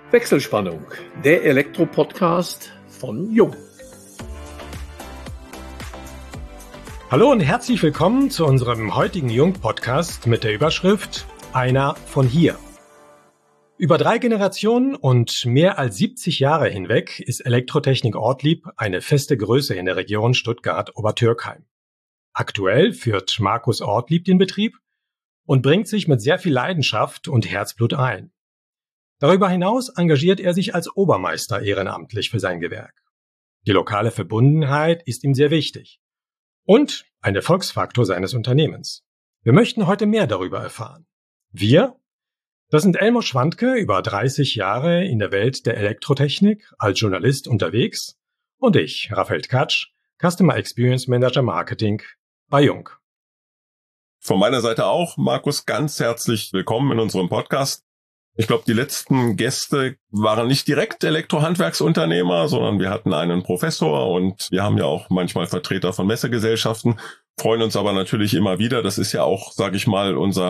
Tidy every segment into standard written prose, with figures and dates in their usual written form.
Wechselspannung, der Elektro-Podcast von Jung. Hallo und herzlich willkommen zu unserem heutigen Jung-Podcast mit der Überschrift Einer von hier. Über 3 Generationen und mehr als 70 Jahre hinweg ist Elektrotechnik Ortlieb eine feste Größe in der Region Stuttgart-Obertürkheim. Aktuell führt Markus Ortlieb den Betrieb und bringt sich mit sehr viel Leidenschaft und Herzblut ein. Darüber hinaus engagiert er sich als Obermeister ehrenamtlich für sein Gewerk. Die lokale Verbundenheit ist ihm sehr wichtig und ein Erfolgsfaktor seines Unternehmens. Wir möchten heute mehr darüber erfahren. Wir, das sind Elmo Schwandke, über 30 Jahre in der Welt der Elektrotechnik als Journalist unterwegs, und ich, Raphael Katsch, Customer Experience Manager Marketing bei Jung. Von meiner Seite auch, Markus, ganz herzlich willkommen in unserem Podcast. Ich glaube, die letzten Gäste waren nicht direkt Elektrohandwerksunternehmer, sondern wir hatten einen Professor und wir haben ja auch manchmal Vertreter von Messegesellschaften, freuen uns aber natürlich immer wieder. Das ist ja auch, sage ich mal, unser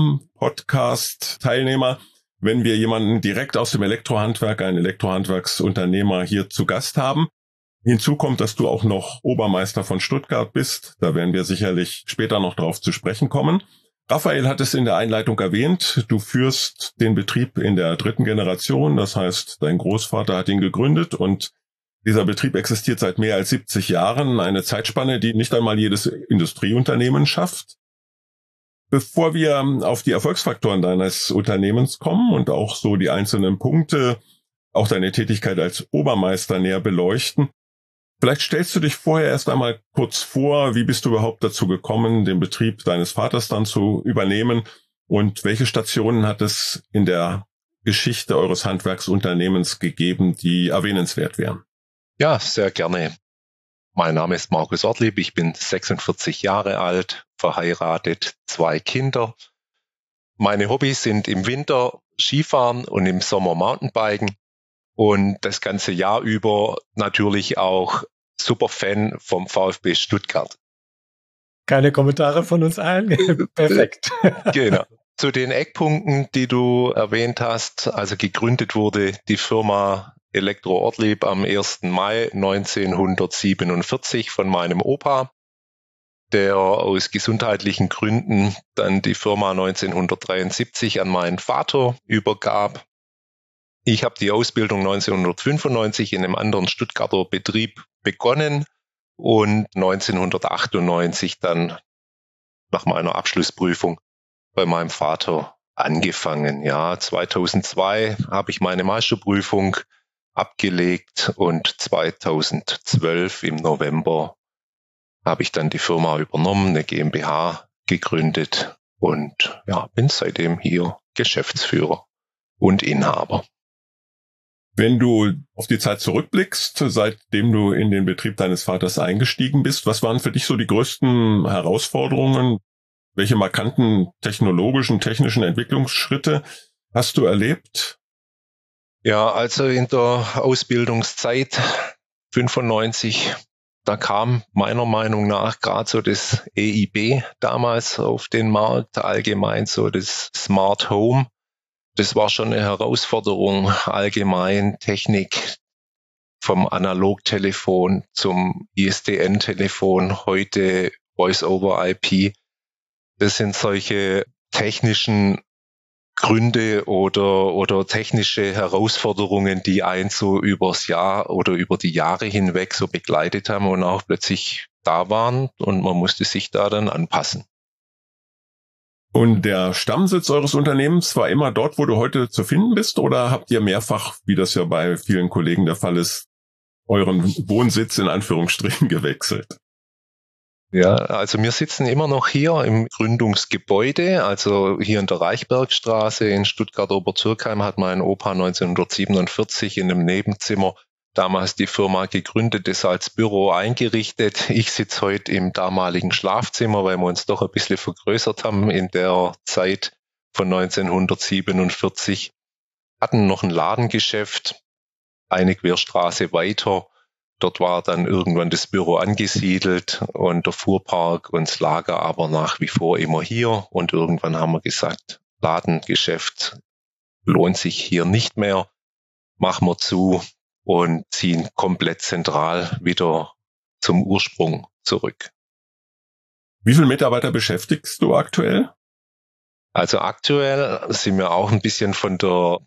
Stamm-Podcast-Teilnehmer, wenn wir jemanden direkt aus dem Elektrohandwerk, einen Elektrohandwerksunternehmer hier zu Gast haben. Hinzu kommt, dass du auch noch Obermeister von Stuttgart bist. Da werden wir sicherlich später noch drauf zu sprechen kommen. Raphael hat es in der Einleitung erwähnt, du führst den Betrieb in der 3. Generation, das heißt, dein Großvater hat ihn gegründet und dieser Betrieb existiert seit mehr als 70 Jahren, eine Zeitspanne, die nicht einmal jedes Industrieunternehmen schafft. Bevor wir auf die Erfolgsfaktoren deines Unternehmens kommen und auch so die einzelnen Punkte, auch deine Tätigkeit als Obermeister näher beleuchten, vielleicht stellst du dich vorher erst einmal kurz vor, wie bist du überhaupt dazu gekommen, den Betrieb deines Vaters dann zu übernehmen und welche Stationen hat es in der Geschichte eures Handwerksunternehmens gegeben, die erwähnenswert wären? Ja, sehr gerne. Mein Name ist Markus Ortlieb, ich bin 46 Jahre alt, verheiratet, 2 Kinder. Meine Hobbys sind im Winter Skifahren und im Sommer Mountainbiken. Und das ganze Jahr über natürlich auch super Fan vom VfB Stuttgart. Keine Kommentare von uns allen? Perfekt. Genau. Zu den Eckpunkten, die du erwähnt hast, also gegründet wurde die Firma Elektro Ortlieb am 1. Mai 1947 von meinem Opa, der aus gesundheitlichen Gründen dann die Firma 1973 an meinen Vater übergab. Ich habe die Ausbildung 1995 in einem anderen Stuttgarter Betrieb begonnen und 1998 dann nach meiner Abschlussprüfung bei meinem Vater angefangen. Ja, 2002 habe ich meine Meisterprüfung abgelegt und 2012 im November habe ich dann die Firma übernommen, eine GmbH gegründet und ja, bin seitdem hier Geschäftsführer und Inhaber. Wenn du auf die Zeit zurückblickst, seitdem du in den Betrieb deines Vaters eingestiegen bist, was waren für dich so die größten Herausforderungen? Welche markanten technischen Entwicklungsschritte hast du erlebt? Ja, also in der Ausbildungszeit 95, da kam meiner Meinung nach gerade so das EIB damals auf den Markt, allgemein so das Smart Home. Das war schon eine Herausforderung, allgemein Technik vom Analogtelefon zum ISDN-Telefon, heute Voice-over-IP. Das sind solche technischen Gründe oder technische Herausforderungen, die einen so übers Jahr oder über die Jahre hinweg so begleitet haben und auch plötzlich da waren und man musste sich da dann anpassen. Und der Stammsitz eures Unternehmens war immer dort, wo du heute zu finden bist, oder habt ihr mehrfach, wie das ja bei vielen Kollegen der Fall ist, euren Wohnsitz in Anführungsstrichen gewechselt? Ja, also wir sitzen immer noch hier im Gründungsgebäude, also hier in der Reichbergstraße in Stuttgart-Obertürkheim hat mein Opa 1947 in einem Nebenzimmer damals die Firma gegründet, das als Büro eingerichtet. Ich sitze heute im damaligen Schlafzimmer, weil wir uns doch ein bisschen vergrößert haben in der Zeit von 1947. Hatten noch ein Ladengeschäft, eine Querstraße weiter. Dort war dann irgendwann das Büro angesiedelt und der Fuhrpark und das Lager aber nach wie vor immer hier. Und irgendwann haben wir gesagt, Ladengeschäft lohnt sich hier nicht mehr. machen wir zu und ziehen komplett zentral wieder zum Ursprung zurück. Wie viele Mitarbeiter beschäftigst du aktuell? Also aktuell sind wir auch ein bisschen von der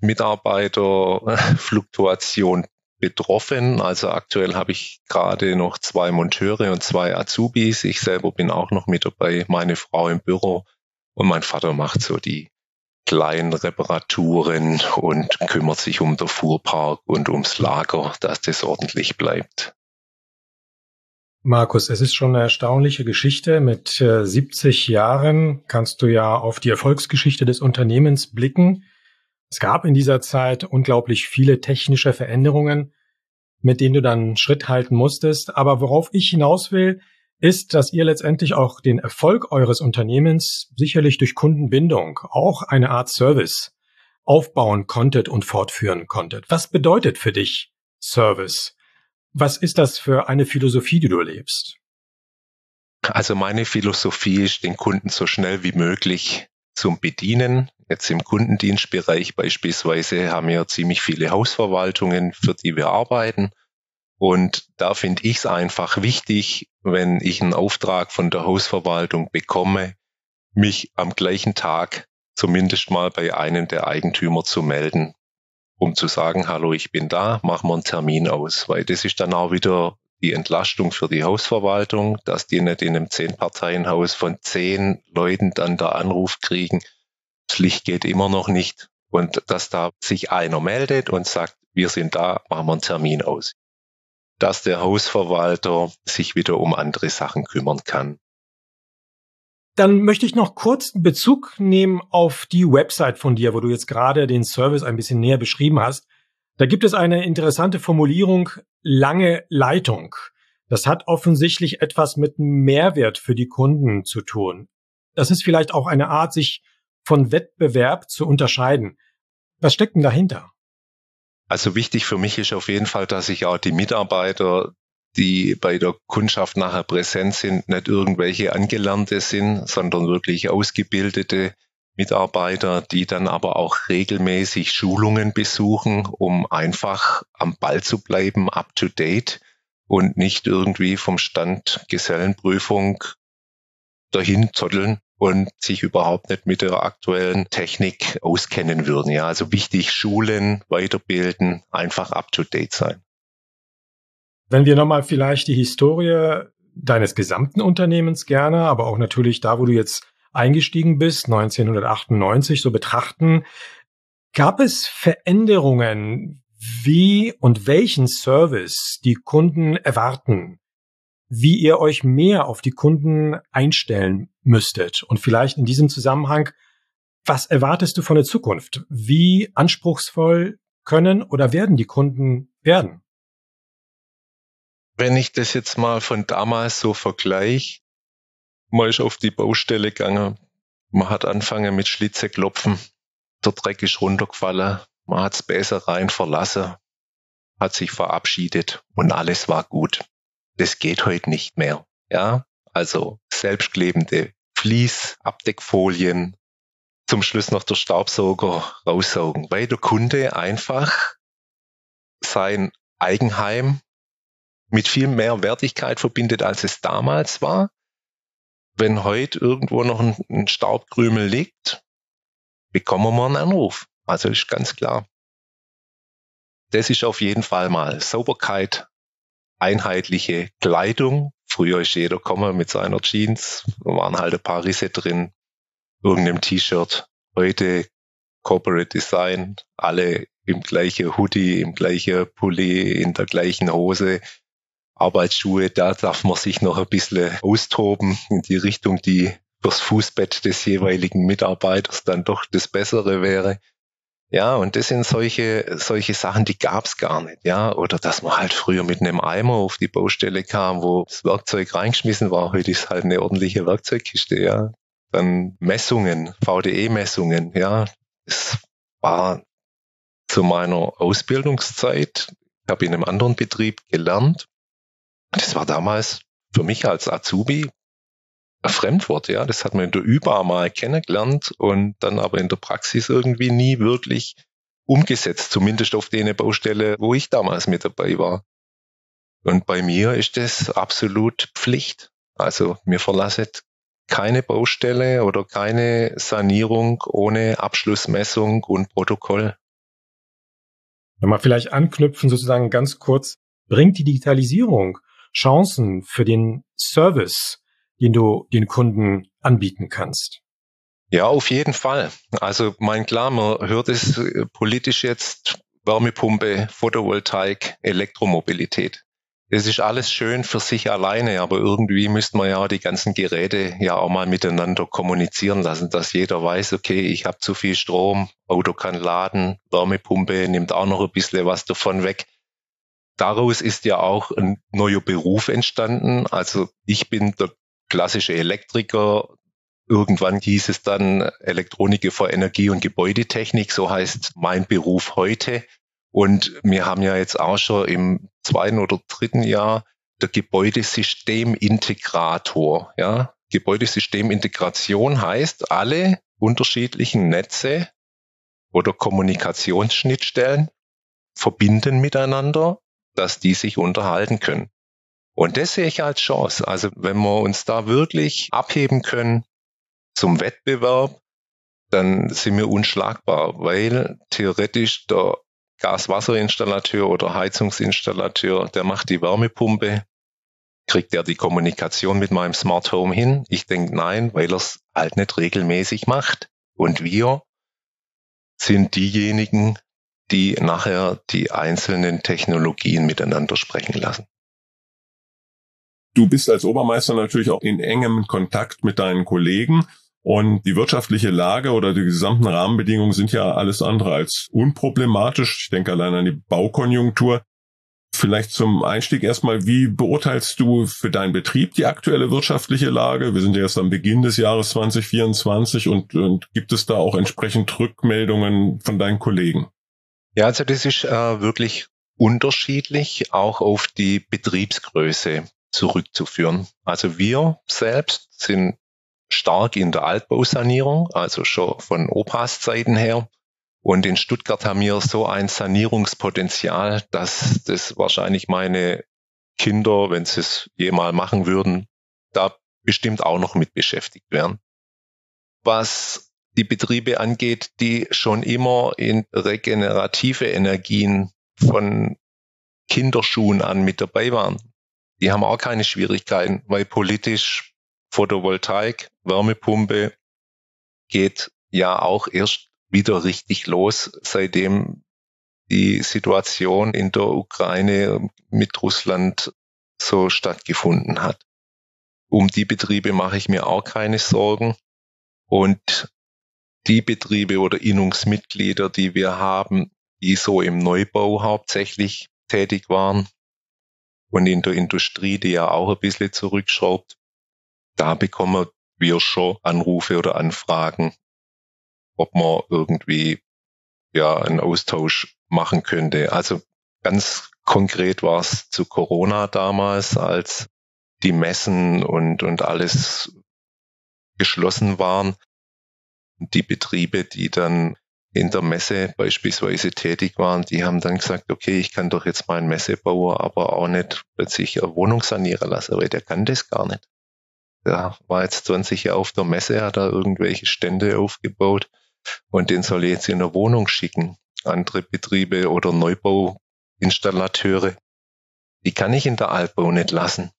Mitarbeiterfluktuation betroffen. Also aktuell habe ich gerade noch 2 Monteure und 2 Azubis. Ich selber bin auch noch mit dabei, meine Frau im Büro und mein Vater macht so die kleinen Reparaturen und kümmert sich um den Fuhrpark und ums Lager, dass das ordentlich bleibt. Markus, es ist schon eine erstaunliche Geschichte. Mit 70 Jahren kannst du ja auf die Erfolgsgeschichte des Unternehmens blicken. Es gab in dieser Zeit unglaublich viele technische Veränderungen, mit denen du dann Schritt halten musstest. Aber worauf ich hinaus will, ist, dass ihr letztendlich auch den Erfolg eures Unternehmens sicherlich durch Kundenbindung, auch eine Art Service, aufbauen konntet und fortführen konntet. Was bedeutet für dich Service? Was ist das für eine Philosophie, die du lebst? Also meine Philosophie ist, den Kunden so schnell wie möglich zu bedienen. Jetzt im Kundendienstbereich beispielsweise haben wir ziemlich viele Hausverwaltungen, für die wir arbeiten. Und da finde ich es einfach wichtig, wenn ich einen Auftrag von der Hausverwaltung bekomme, mich am gleichen Tag zumindest mal bei einem der Eigentümer zu melden, um zu sagen, hallo, ich bin da, machen wir einen Termin aus. Weil das ist dann auch wieder die Entlastung für die Hausverwaltung, dass die nicht in einem 10-Parteien-Haus von 10 Leuten dann der Anruf kriegen, das Licht geht immer noch nicht. Und dass da sich einer meldet und sagt, wir sind da, machen wir einen Termin aus. Dass der Hausverwalter sich wieder um andere Sachen kümmern kann. Dann möchte ich noch kurz einen Bezug nehmen auf die Website von dir, wo du jetzt gerade den Service ein bisschen näher beschrieben hast. Da gibt es eine interessante Formulierung, lange Leitung. Das hat offensichtlich etwas mit Mehrwert für die Kunden zu tun. Das ist vielleicht auch eine Art, sich von Wettbewerb zu unterscheiden. Was steckt denn dahinter? Also wichtig für mich ist auf jeden Fall, dass ich auch die Mitarbeiter, die bei der Kundschaft nachher präsent sind, nicht irgendwelche Angelernte sind, sondern wirklich ausgebildete Mitarbeiter, die dann aber auch regelmäßig Schulungen besuchen, um einfach am Ball zu bleiben, up to date und nicht irgendwie vom Stand Gesellenprüfung dahin zotteln und sich überhaupt nicht mit der aktuellen Technik auskennen würden. Ja, also wichtig, schulen, weiterbilden, einfach up to date sein. Wenn wir nochmal vielleicht die Historie deines gesamten Unternehmens gerne, aber auch natürlich da, wo du jetzt eingestiegen bist, 1998, so betrachten, gab es Veränderungen, wie und welchen Service die Kunden erwarten, wie ihr euch mehr auf die Kunden einstellen müsstet? Und vielleicht in diesem Zusammenhang, was erwartest du von der Zukunft? Wie anspruchsvoll können oder werden die Kunden werden? Wenn ich das jetzt mal von damals so vergleiche, man ist auf die Baustelle gegangen, man hat angefangen mit Schlitze klopfen, der Dreck ist runtergefallen, man hat das Bäsereien verlassen, hat sich verabschiedet und alles war gut. Das geht heute nicht mehr. Ja, also selbstklebende Vlies-Abdeckfolien, zum Schluss noch der Staubsauger raussaugen, weil der Kunde einfach sein Eigenheim mit viel mehr Wertigkeit verbindet, als es damals war. Wenn heute irgendwo noch ein Staubkrümel liegt, bekommen wir einen Anruf. Also ist ganz klar. Das ist auf jeden Fall mal Sauberkeit, einheitliche Kleidung. Früher ist jeder gekommen mit seiner Jeans, da waren halt ein paar Risse drin, irgendeinem T-Shirt. Heute Corporate Design, alle im gleichen Hoodie, im gleichen Pulli, in der gleichen Hose. Arbeitsschuhe, da darf man sich noch ein bisschen austoben in die Richtung, die fürs Fußbett des jeweiligen Mitarbeiters dann doch das Bessere wäre. Ja, und das sind solche Sachen, die gab's gar nicht, ja. Oder dass man halt früher mit einem Eimer auf die Baustelle kam, wo das Werkzeug reingeschmissen war. Heute ist halt eine ordentliche Werkzeugkiste, ja. Dann Messungen, VDE-Messungen, ja. Es war zu meiner Ausbildungszeit, ich habe in einem anderen Betrieb gelernt. Das war damals für mich als Azubi ein Fremdwort, ja. Das hat man in der ÜBA mal kennengelernt und dann aber in der Praxis irgendwie nie wirklich umgesetzt, zumindest auf den Baustelle, wo ich damals mit dabei war. Und bei mir ist das absolut Pflicht. Also mir verlasst keine Baustelle oder keine Sanierung ohne Abschlussmessung und Protokoll. Wenn wir vielleicht anknüpfen, sozusagen ganz kurz, bringt die Digitalisierung Chancen für den Service, den du den Kunden anbieten kannst? Ja, auf jeden Fall. Also klar, man hört es politisch jetzt, Wärmepumpe, Photovoltaik, Elektromobilität. Das ist alles schön für sich alleine, aber irgendwie müsste man ja die ganzen Geräte ja auch mal miteinander kommunizieren lassen, dass jeder weiß, okay, ich habe zu viel Strom, Auto kann laden, Wärmepumpe nimmt auch noch ein bisschen was davon weg. Daraus ist ja auch ein neuer Beruf entstanden. Also ich bin der klassische Elektriker. Irgendwann hieß es dann Elektroniker für Energie- und Gebäudetechnik, so heißt mein Beruf heute. Und wir haben ja jetzt auch schon im 2. oder 3. Jahr der Gebäudesystemintegrator. Ja? Gebäudesystemintegration heißt, alle unterschiedlichen Netze oder Kommunikationsschnittstellen verbinden miteinander, dass die sich unterhalten können. Und das sehe ich als Chance. Also wenn wir uns da wirklich abheben können zum Wettbewerb, dann sind wir unschlagbar, weil theoretisch der Gaswasserinstallateur oder Heizungsinstallateur, der macht die Wärmepumpe, kriegt er die Kommunikation mit meinem Smart Home hin? Ich denke nein, weil er es halt nicht regelmäßig macht. Und wir sind diejenigen, die nachher die einzelnen Technologien miteinander sprechen lassen. Du bist als Obermeister natürlich auch in engem Kontakt mit deinen Kollegen und die wirtschaftliche Lage oder die gesamten Rahmenbedingungen sind ja alles andere als unproblematisch. Ich denke allein an die Baukonjunktur. Vielleicht zum Einstieg erstmal, wie beurteilst du für deinen Betrieb die aktuelle wirtschaftliche Lage? Wir sind ja erst am Beginn des Jahres 2024 und gibt es da auch entsprechend Rückmeldungen von deinen Kollegen? Ja, also das ist wirklich unterschiedlich, auch auf die Betriebsgröße zurückzuführen. Also wir selbst sind stark in der Altbausanierung, also schon von Opas Zeiten her. Und in Stuttgart haben wir so ein Sanierungspotenzial, dass das wahrscheinlich meine Kinder, wenn sie es jemals machen würden, da bestimmt auch noch mit beschäftigt werden. Was die Betriebe angeht, die schon immer in regenerative Energien von Kinderschuhen an mit dabei waren, die haben auch keine Schwierigkeiten, weil politisch Photovoltaik, Wärmepumpe geht ja auch erst wieder richtig los, seitdem die Situation in der Ukraine mit Russland so stattgefunden hat. Um die Betriebe mache ich mir auch keine Sorgen. Und die Betriebe oder Innungsmitglieder, die wir haben, die so im Neubau hauptsächlich tätig waren und in der Industrie, die ja auch ein bisschen zurückschraubt, da bekommen wir schon Anrufe oder Anfragen, ob man irgendwie einen Austausch machen könnte. Also ganz konkret war es zu Corona damals, als die Messen und alles geschlossen waren. Die Betriebe, die dann in der Messe beispielsweise tätig waren, die haben dann gesagt, okay, ich kann doch jetzt meinen Messebauer aber auch nicht plötzlich eine Wohnung sanieren lassen, weil der kann das gar nicht. Der war jetzt 20 Jahre auf der Messe, hat da irgendwelche Stände aufgebaut und den soll ich jetzt in eine Wohnung schicken. Andere Betriebe oder Neubauinstallateure, die kann ich in der Altbau nicht lassen.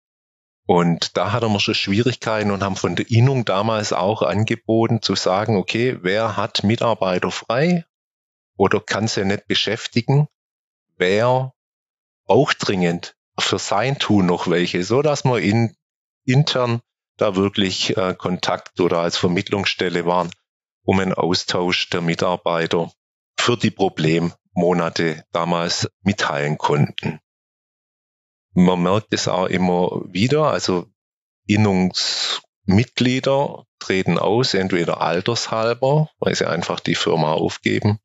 Und da hatten wir schon Schwierigkeiten und haben von der Innung damals auch angeboten zu sagen, okay, wer hat Mitarbeiter frei oder kann sie nicht beschäftigen, wer braucht dringend für sein Tun noch welche, so dass wir intern da wirklich Kontakt oder als Vermittlungsstelle waren, um einen Austausch der Mitarbeiter für die Problemmonate damals mitteilen konnten. Man merkt es auch immer wieder, also Innungsmitglieder treten aus, entweder altershalber, weil sie einfach die Firma aufgeben.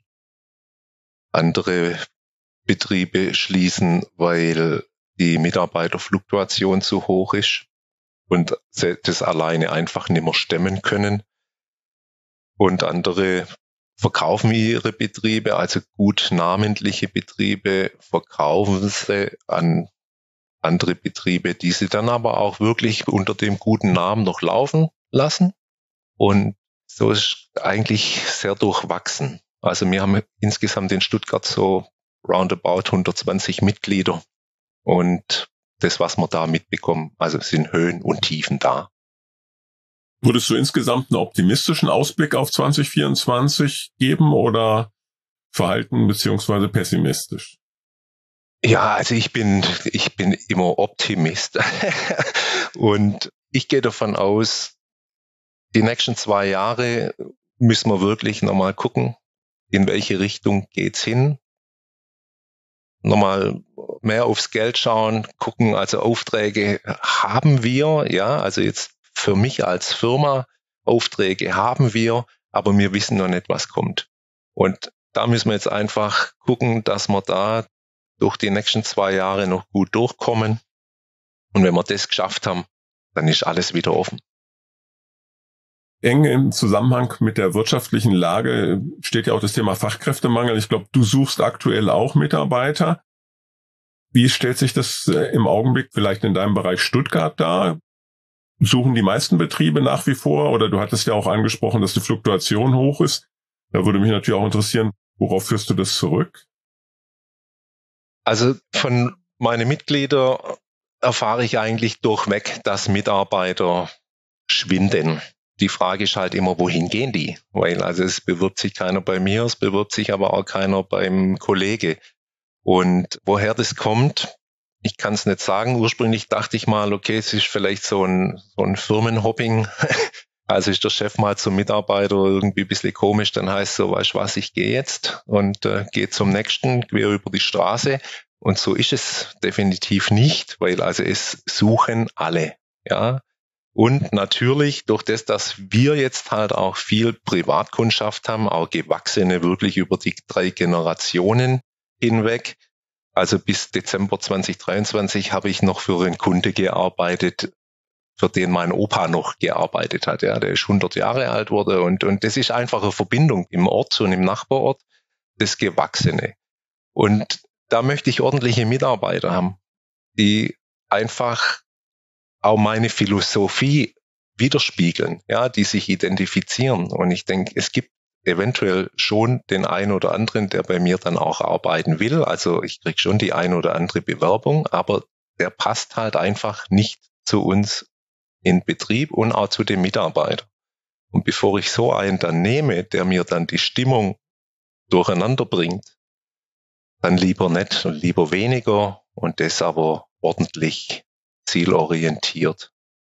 Andere Betriebe schließen, weil die Mitarbeiterfluktuation zu hoch ist und sie das alleine einfach nicht mehr stemmen können. Und andere verkaufen ihre Betriebe, also gut namentliche Betriebe, verkaufen sie an andere Betriebe, die sie dann aber auch wirklich unter dem guten Namen noch laufen lassen. Und so ist eigentlich sehr durchwachsen. Also wir haben insgesamt in Stuttgart so roundabout 120 Mitglieder. Und das, was wir da mitbekommen, also es sind Höhen und Tiefen da. Würdest du insgesamt einen optimistischen Ausblick auf 2024 geben oder verhalten beziehungsweise pessimistisch? Ja, also ich bin immer Optimist. Und ich gehe davon aus, die nächsten 2 Jahre müssen wir wirklich nochmal gucken, in welche Richtung geht's hin. Nochmal mehr aufs Geld schauen, gucken, also Aufträge haben wir, ja, also jetzt für mich als Firma, Aufträge haben wir, aber wir wissen noch nicht, was kommt. Und da müssen wir jetzt einfach gucken, dass wir da durch die nächsten 2 Jahre noch gut durchkommen. Und wenn wir das geschafft haben, dann ist alles wieder offen. Eng im Zusammenhang mit der wirtschaftlichen Lage steht ja auch das Thema Fachkräftemangel. Ich glaube, du suchst aktuell auch Mitarbeiter. Wie stellt sich das im Augenblick vielleicht in deinem Bereich Stuttgart dar? Suchen die meisten Betriebe nach wie vor? Oder du hattest ja auch angesprochen, dass die Fluktuation hoch ist. Da würde mich natürlich auch interessieren, worauf führst du das zurück? Also von meinen Mitgliedern erfahre ich eigentlich durchweg, dass Mitarbeiter schwinden. Die Frage ist halt immer, wohin gehen die? Weil also es bewirbt sich keiner bei mir, es bewirbt sich aber auch keiner beim Kollege. Und woher das kommt, ich kann es nicht sagen. Ursprünglich dachte ich mal, okay, es ist vielleicht so ein Firmenhopping. Also ist der Chef mal zum Mitarbeiter irgendwie ein bisschen komisch, dann heißt so, weißt du was, ich gehe jetzt und gehe zum nächsten, quer über die Straße. Und so ist es definitiv nicht, weil also es suchen alle, ja. Und natürlich durch das, dass wir jetzt halt auch viel Privatkundschaft haben, auch gewachsene wirklich über die 3 Generationen hinweg. Also bis Dezember 2023 habe ich noch für einen Kunde gearbeitet, für den mein Opa noch gearbeitet hat. Ja, der ist 100 Jahre alt wurde und das ist einfach eine Verbindung im Ort und im Nachbarort, das Gewachsene. Und da möchte ich ordentliche Mitarbeiter haben, die einfach auch meine Philosophie widerspiegeln, ja, die sich identifizieren. Und ich denke, es gibt eventuell schon den einen oder anderen, der bei mir dann auch arbeiten will. Also ich kriege schon die ein oder andere Bewerbung, aber der passt halt einfach nicht zu uns in Betrieb und auch zu dem Mitarbeiter. Und bevor ich so einen dann nehme, der mir dann die Stimmung durcheinander bringt, dann lieber nicht und lieber weniger und das aber ordentlich zielorientiert.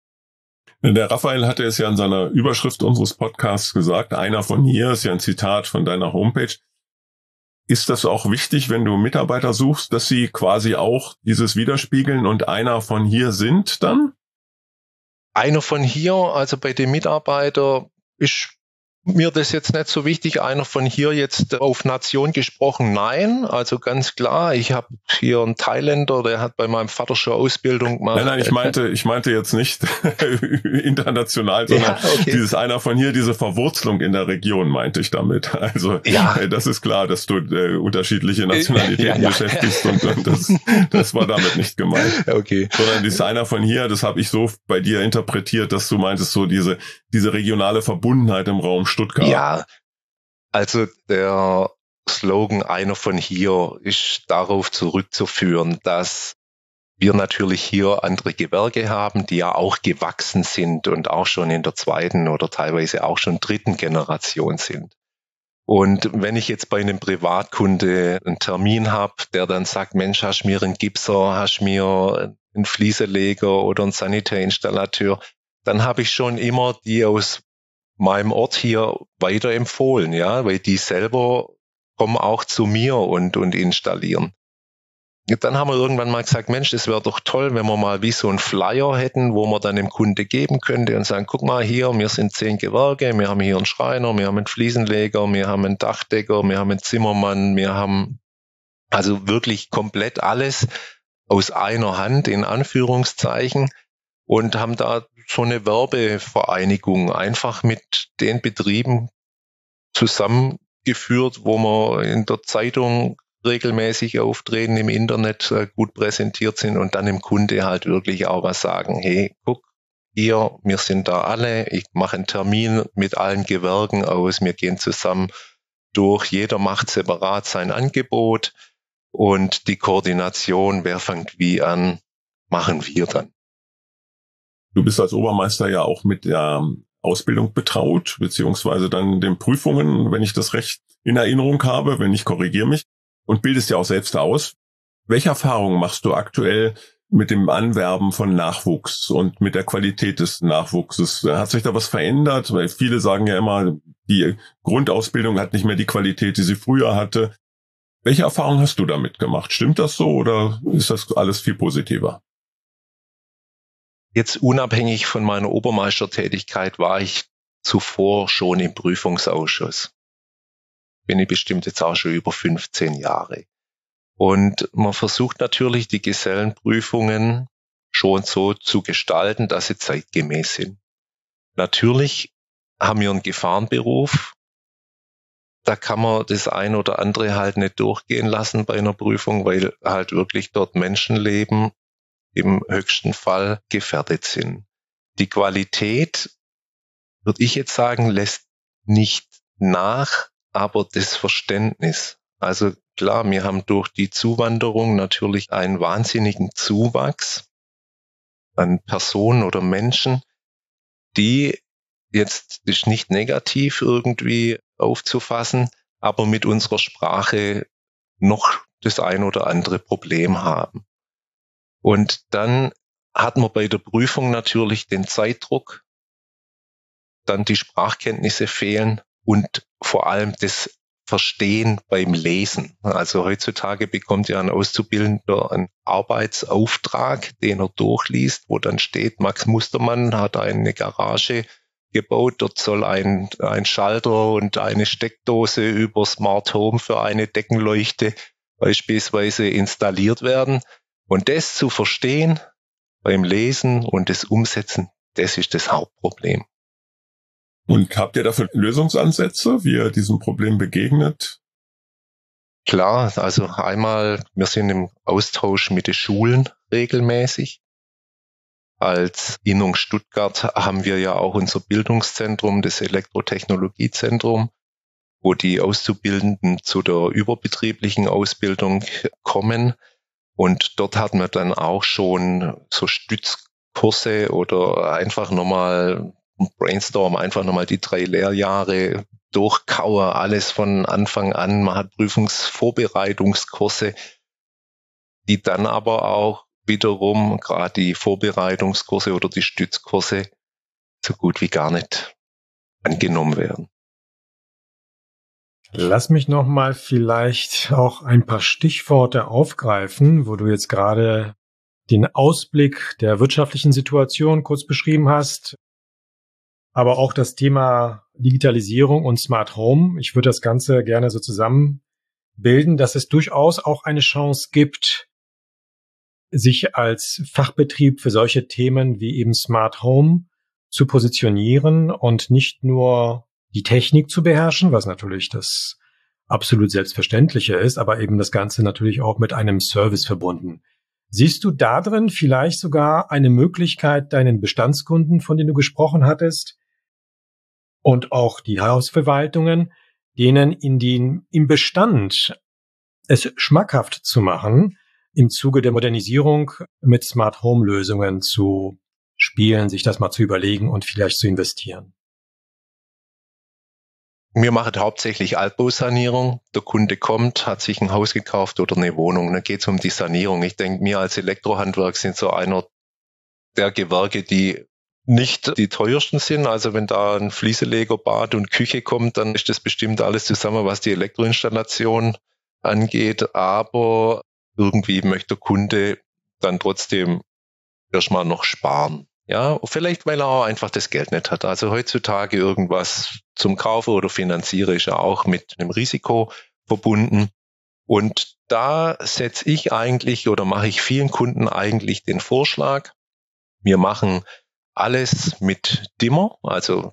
Der Raphael hatte es ja in seiner Überschrift unseres Podcasts gesagt, einer von hier, ist ja ein Zitat von deiner Homepage. Ist das auch wichtig, wenn du Mitarbeiter suchst, dass sie quasi auch dieses widerspiegeln und einer von hier sind dann? Einer von hier, also bei dem Mitarbeiter, ist mir das jetzt nicht so wichtig. Einer von hier jetzt auf Nation gesprochen, nein. Also ganz klar, ich habe hier einen Thailänder, der hat bei meinem Vater schon Ausbildung gemacht. Nein, ich meinte jetzt nicht international, sondern ja, okay. Dieses einer von hier, diese Verwurzelung in der Region meinte ich damit. Also ja. Das ist klar, dass du unterschiedliche Nationalitäten beschäftigst und das war damit nicht gemeint. Okay. Sondern dieses einer von hier, das habe ich so bei dir interpretiert, dass du meintest so diese regionale Verbundenheit im Raum Stuttgart. Ja, also der Slogan einer von hier ist darauf zurückzuführen, dass wir natürlich hier andere Gewerke haben, die ja auch gewachsen sind und auch schon in der 2. oder teilweise auch schon 3. Generation sind. Und wenn ich jetzt bei einem Privatkunde einen Termin habe, der dann sagt, Mensch, hast du mir einen Gipser, hast du mir einen Flieseleger oder einen Sanitärinstallateur, dann habe ich schon immer die aus meinem Ort hier weiterempfohlen, ja, weil die selber kommen auch zu mir und installieren. Dann haben wir irgendwann mal gesagt, Mensch, das wäre doch toll, wenn wir mal wie so einen Flyer hätten, wo man dann dem Kunde geben könnte und sagen, guck mal hier, wir sind 10 Gewerke, wir haben hier einen Schreiner, wir haben einen Fliesenleger, wir haben einen Dachdecker, wir haben einen Zimmermann, wir haben also wirklich komplett alles aus einer Hand, in Anführungszeichen, und haben da so eine Werbevereinigung einfach mit den Betrieben zusammen geführt, wo wir in der Zeitung regelmäßig auftreten, im Internet gut präsentiert sind und dann dem Kunde halt wirklich auch was sagen. Hey, guck, hier, wir sind da alle, ich mache einen Termin mit allen Gewerken aus, wir gehen zusammen durch, jeder macht separat sein Angebot und die Koordination, wer fängt wie an, machen wir dann. Du bist als Obermeister ja auch mit der Ausbildung betraut, beziehungsweise dann den Prüfungen, wenn ich das recht in Erinnerung habe, wenn nicht, korrigiere mich, und bildest ja auch selbst aus. Welche Erfahrungen machst du aktuell mit dem Anwerben von Nachwuchs und mit der Qualität des Nachwuchses? Hat sich da was verändert? Weil viele sagen ja immer, die Grundausbildung hat nicht mehr die Qualität, die sie früher hatte. Welche Erfahrungen hast du damit gemacht? Stimmt das so oder ist das alles viel positiver? Jetzt unabhängig von meiner Obermeistertätigkeit war ich zuvor schon im Prüfungsausschuss. Bin ich bestimmt jetzt auch schon über 15 Jahre. Und man versucht natürlich, die Gesellenprüfungen schon so zu gestalten, dass sie zeitgemäß sind. Natürlich haben wir einen Gefahrenberuf. Da kann man das ein oder andere halt nicht durchgehen lassen bei einer Prüfung, weil halt wirklich dort Menschenleben im höchsten Fall gefährdet sind. Die Qualität, würde ich jetzt sagen, lässt nicht nach, aber das Verständnis. Also klar, wir haben durch die Zuwanderung natürlich einen wahnsinnigen Zuwachs an Personen oder Menschen, die jetzt, das ist nicht negativ irgendwie aufzufassen, aber mit unserer Sprache noch das ein oder andere Problem haben. Und dann hat man bei der Prüfung natürlich den Zeitdruck, dann die Sprachkenntnisse fehlen und vor allem das Verstehen beim Lesen. Also heutzutage bekommt ja ein Auszubildender einen Arbeitsauftrag, den er durchliest, wo dann steht, Max Mustermann hat eine Garage gebaut, dort soll ein Schalter und eine Steckdose über Smart Home für eine Deckenleuchte beispielsweise installiert werden. Und das zu verstehen beim Lesen und das Umsetzen, das ist das Hauptproblem. Und habt ihr dafür Lösungsansätze, wie ihr diesem Problem begegnet? Klar, also einmal, wir sind im Austausch mit den Schulen regelmäßig. Als Innung Stuttgart haben wir ja auch unser Bildungszentrum, das Elektrotechnologiezentrum, wo die Auszubildenden zu der überbetrieblichen Ausbildung kommen. Und dort hatten wir dann auch schon so Stützkurse oder einfach nochmal Brainstorm, einfach nochmal die 3 Lehrjahre durchkaue, alles von Anfang an. Man hat Prüfungsvorbereitungskurse, die dann aber auch wiederum, gerade die Vorbereitungskurse oder die Stützkurse, so gut wie gar nicht angenommen werden. Lass mich nochmal vielleicht auch ein paar Stichworte aufgreifen, wo du jetzt gerade den Ausblick der wirtschaftlichen Situation kurz beschrieben hast, aber auch das Thema Digitalisierung und Smart Home. Ich würde das Ganze gerne so zusammenbilden, dass es durchaus auch eine Chance gibt, sich als Fachbetrieb für solche Themen wie eben Smart Home zu positionieren und nicht nur die Technik zu beherrschen, was natürlich das absolut Selbstverständliche ist, aber eben das Ganze natürlich auch mit einem Service verbunden. Siehst du da drin vielleicht sogar eine Möglichkeit, deinen Bestandskunden, von denen du gesprochen hattest, und auch die Hausverwaltungen, denen im Bestand es schmackhaft zu machen, im Zuge der Modernisierung mit Smart Home Lösungen zu spielen, sich das mal zu überlegen und vielleicht zu investieren? Wir machen hauptsächlich Altbausanierung. Der Kunde kommt, hat sich ein Haus gekauft oder eine Wohnung. Dann geht es um die Sanierung. Ich denke, wir als Elektrohandwerk sind so einer der Gewerke, die nicht die teuersten sind. Also wenn da ein Flieseleger, Bad und Küche kommt, dann ist das bestimmt alles zusammen, was die Elektroinstallation angeht. Aber irgendwie möchte der Kunde dann trotzdem erstmal noch sparen. Ja, vielleicht weil er auch einfach das Geld nicht hat. Also heutzutage irgendwas zum Kaufen oder finanzieren ist ja auch mit einem Risiko verbunden. Und da setze ich eigentlich oder mache ich vielen Kunden eigentlich den Vorschlag, wir machen alles mit Dimmer, also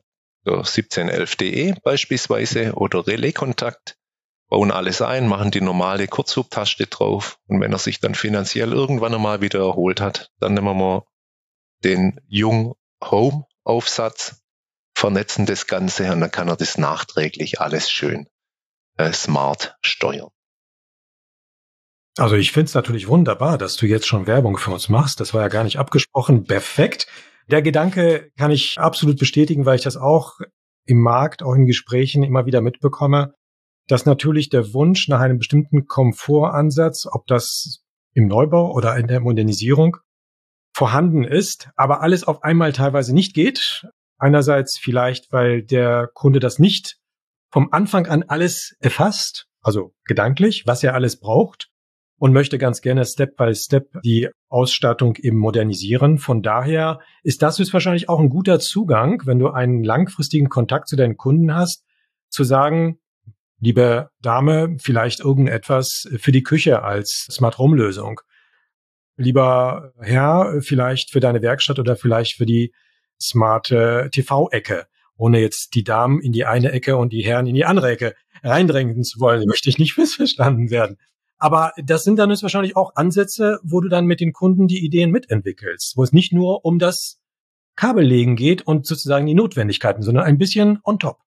der 1711.de beispielsweise oder Relais-Kontakt, bauen alles ein, machen die normale Kurzhubtaste drauf und wenn er sich dann finanziell irgendwann einmal wieder erholt hat, dann nehmen wir den Jung Home Aufsatz, vernetzen das Ganze und dann kann er das nachträglich alles schön smart steuern. Also ich finde es natürlich wunderbar, dass du jetzt schon Werbung für uns machst. Das war ja gar nicht abgesprochen. Perfekt. Der Gedanke kann ich absolut bestätigen, weil ich das auch im Markt, auch in Gesprächen immer wieder mitbekomme, dass natürlich der Wunsch nach einem bestimmten Komfortansatz, ob das im Neubau oder in der Modernisierung vorhanden ist, aber alles auf einmal teilweise nicht geht. Einerseits vielleicht, weil der Kunde das nicht vom Anfang an alles erfasst, also gedanklich, was er alles braucht und möchte ganz gerne Step by Step die Ausstattung eben modernisieren. Von daher ist das höchstwahrscheinlich auch ein guter Zugang, wenn du einen langfristigen Kontakt zu deinen Kunden hast, zu sagen, liebe Dame, vielleicht irgendetwas für die Küche als Smart Home Lösung. Lieber Herr, vielleicht für deine Werkstatt oder vielleicht für die smarte TV-Ecke, ohne jetzt die Damen in die eine Ecke und die Herren in die andere Ecke reindrängen zu wollen. Möchte ich nicht missverstanden werden. Aber das sind dann wahrscheinlich auch Ansätze, wo du dann mit den Kunden die Ideen mitentwickelst, wo es nicht nur um das Kabellegen geht und sozusagen die Notwendigkeiten, sondern ein bisschen on top.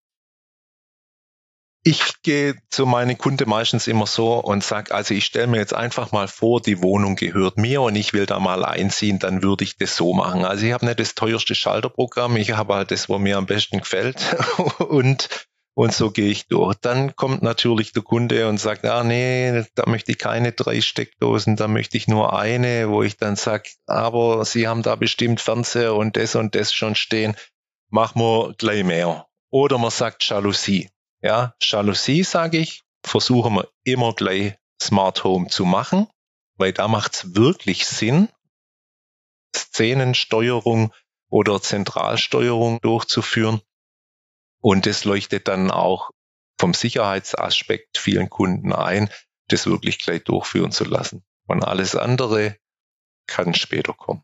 Ich gehe zu meinen Kunden meistens immer so und sage, also ich stelle mir jetzt einfach mal vor, die Wohnung gehört mir und ich will da mal einziehen, dann würde ich das so machen. Also ich habe nicht das teuerste Schalterprogramm, ich habe halt das, was mir am besten gefällt und so gehe ich durch. Dann kommt natürlich der Kunde und sagt, nee, da möchte ich keine 3 Steckdosen, da möchte ich nur eine, wo ich dann sage, aber Sie haben da bestimmt Fernseher und das schon stehen, machen wir gleich mehr. Oder man sagt Jalousie. Ja, Jalousie, sage ich, versuchen wir immer gleich Smart Home zu machen, weil da macht es wirklich Sinn, Szenensteuerung oder Zentralsteuerung durchzuführen. Und das leuchtet dann auch vom Sicherheitsaspekt vielen Kunden ein, das wirklich gleich durchführen zu lassen. Und alles andere kann später kommen.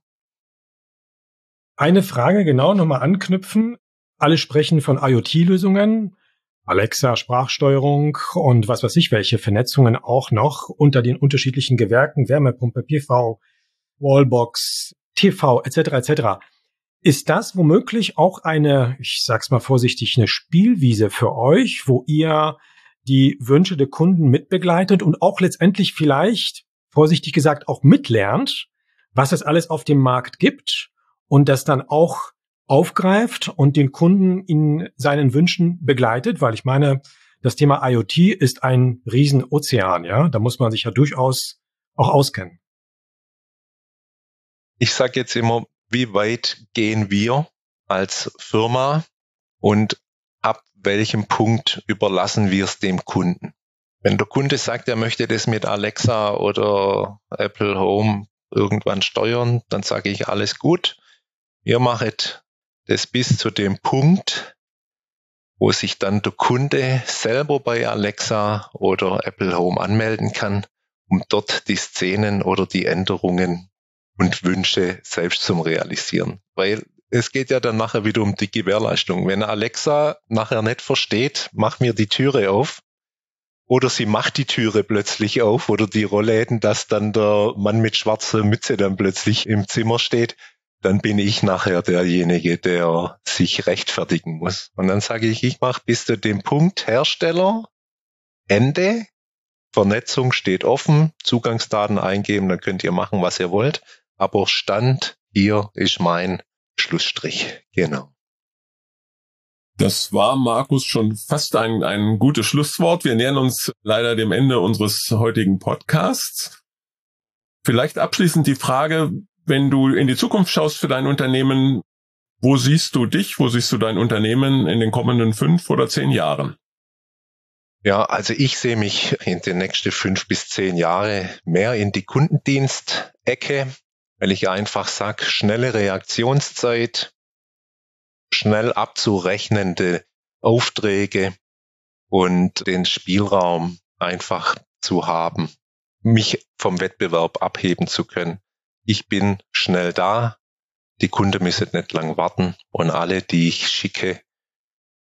Eine Frage genau nochmal anknüpfen. Alle sprechen von IoT-Lösungen. Alexa, Sprachsteuerung und was weiß ich, welche Vernetzungen auch noch unter den unterschiedlichen Gewerken, Wärmepumpe, PV, Wallbox, TV etc. etc. Ist das womöglich auch eine, ich sag's mal vorsichtig, eine Spielwiese für euch, wo ihr die Wünsche der Kunden mitbegleitet und auch letztendlich vielleicht, vorsichtig gesagt, auch mitlernt, was es alles auf dem Markt gibt und das dann auch aufgreift und den Kunden in seinen Wünschen begleitet, weil ich meine, das Thema IoT ist ein Riesenozean, ja, da muss man sich ja durchaus auch auskennen. Ich sage jetzt immer, wie weit gehen wir als Firma und ab welchem Punkt überlassen wir es dem Kunden? Wenn der Kunde sagt, er möchte das mit Alexa oder Apple Home irgendwann steuern, dann sage ich, alles gut. Ihr machet das bis zu dem Punkt, wo sich dann der Kunde selber bei Alexa oder Apple Home anmelden kann, um dort die Szenen oder die Änderungen und Wünsche selbst zum Realisieren. Weil es geht ja dann nachher wieder um die Gewährleistung. Wenn Alexa nachher nicht versteht, mach mir die Türe auf, oder sie macht die Türe plötzlich auf, oder die Rollläden, dass dann der Mann mit schwarzer Mütze dann plötzlich im Zimmer steht, dann bin ich nachher derjenige, der sich rechtfertigen muss. Und dann sage ich mache bis zu dem Punkt Hersteller, Ende, Vernetzung steht offen, Zugangsdaten eingeben, dann könnt ihr machen, was ihr wollt. Aber Stand hier ist mein Schlussstrich. Genau. Das war, Markus, schon fast ein gutes Schlusswort. Wir nähern uns leider dem Ende unseres heutigen Podcasts. Vielleicht abschließend die Frage, wenn du in die Zukunft schaust für dein Unternehmen, wo siehst du dich, wo siehst du dein Unternehmen in den kommenden 5 oder 10 Jahren? Ja, also ich sehe mich in den nächsten 5 bis 10 Jahre mehr in die Kundendienstecke, weil ich einfach sage, schnelle Reaktionszeit, schnell abzurechnende Aufträge und den Spielraum einfach zu haben, mich vom Wettbewerb abheben zu können. Ich bin schnell da, die Kunden müssen nicht lang warten und alle, die ich schicke,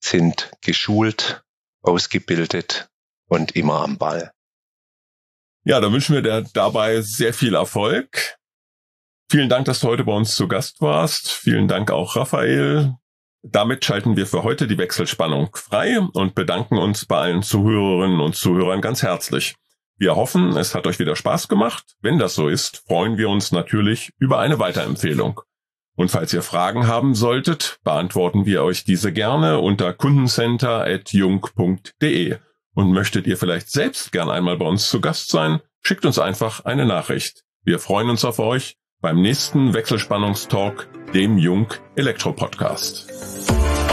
sind geschult, ausgebildet und immer am Ball. Ja, da wünschen wir dir dabei sehr viel Erfolg. Vielen Dank, dass du heute bei uns zu Gast warst. Vielen Dank auch, Raphael. Damit schalten wir für heute die Wechselspannung frei und bedanken uns bei allen Zuhörerinnen und Zuhörern ganz herzlich. Wir hoffen, es hat euch wieder Spaß gemacht. Wenn das so ist, freuen wir uns natürlich über eine Weiterempfehlung. Und falls ihr Fragen haben solltet, beantworten wir euch diese gerne unter kundencenter@jung.de. Und möchtet ihr vielleicht selbst gern einmal bei uns zu Gast sein, schickt uns einfach eine Nachricht. Wir freuen uns auf euch beim nächsten Wechselspannungstalk, dem Jung Elektro Podcast.